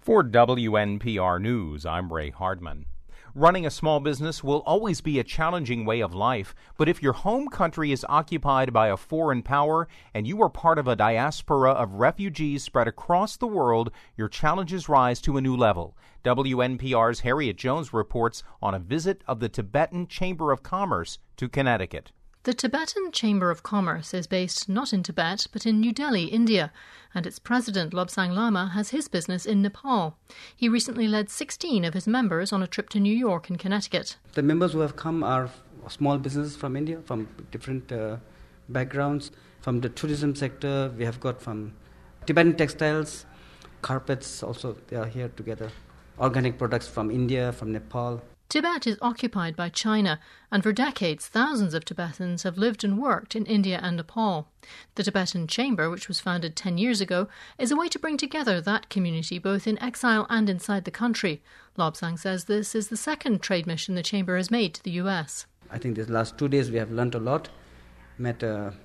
For WNPR News, I'm Ray Hardman. Running a small business will always be a challenging way of life, but if your home country is occupied by a foreign power and you are part of a diaspora of refugees spread across the world, your challenges rise to a new level. WNPR's Harriet Jones reports on a visit of the Tibetan Chamber of Commerce to Connecticut. The Tibetan Chamber of Commerce is based not in Tibet but in New Delhi, India, and its president Lobsang Lama has his business in Nepal. He recently led 16 of his members on a trip to New York and Connecticut. The members who have come are small businesses from India, from different backgrounds. From the tourism sector, we have got from Tibetan textiles, carpets also, they are here together. Organic products from India, from Nepal. Tibet is occupied by China, and for decades thousands of Tibetans have lived and worked in India and Nepal. The Tibetan Chamber, which was founded 10 years ago, is a way to bring together that community both in exile and inside the country. Lobsang says this is the second trade mission the Chamber has made to the US. I think these last 2 days we have learnt a lot, met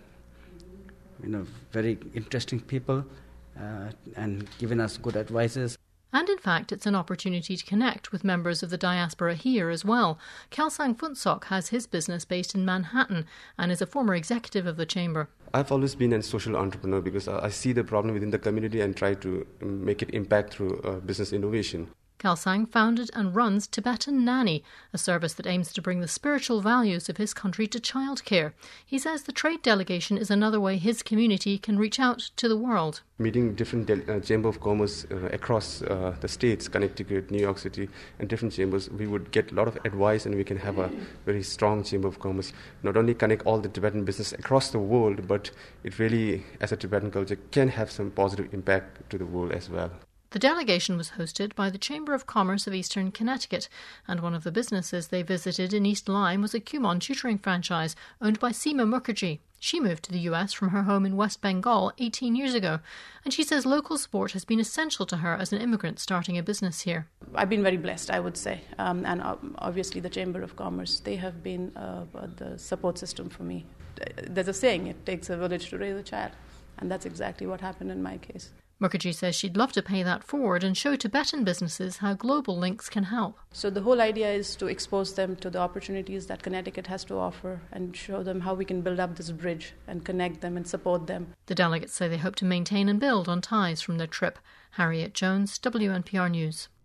very interesting people and given us good advices. And in fact, it's an opportunity to connect with members of the diaspora here as well. Kelsang Phunsok has his business based in Manhattan and is a former executive of the Chamber. I've always been a social entrepreneur because I see the problem within the community and try to make it impact through business innovation. Kelsang founded and runs Tibetan Nanny, a service that aims to bring the spiritual values of his country to childcare. He says the trade delegation is another way his community can reach out to the world. Meeting different Chamber of Commerce across the states, Connecticut, New York City, and different chambers, we would get a lot of advice and we can have a very strong Chamber of Commerce. Not only connect all the Tibetan business across the world, but it really, as a Tibetan culture, can have some positive impact to the world as well. The delegation was hosted by the Chamber of Commerce of Eastern Connecticut, and one of the businesses they visited in East Lyme was a Kumon tutoring franchise owned by Seema Mukherjee. She moved to the US from her home in West Bengal 18 years ago, and she says local support has been essential to her as an immigrant starting a business here. I've been very blessed, I would say, and obviously the Chamber of Commerce, they have been the support system for me. There's a saying, it takes a village to raise a child, and that's exactly what happened in my case. Mukherjee says she'd love to pay that forward and show Tibetan businesses how global links can help. So the whole idea is to expose them to the opportunities that Connecticut has to offer and show them how we can build up this bridge and connect them and support them. The delegates say they hope to maintain and build on ties from their trip. Harriet Jones, WNPR News.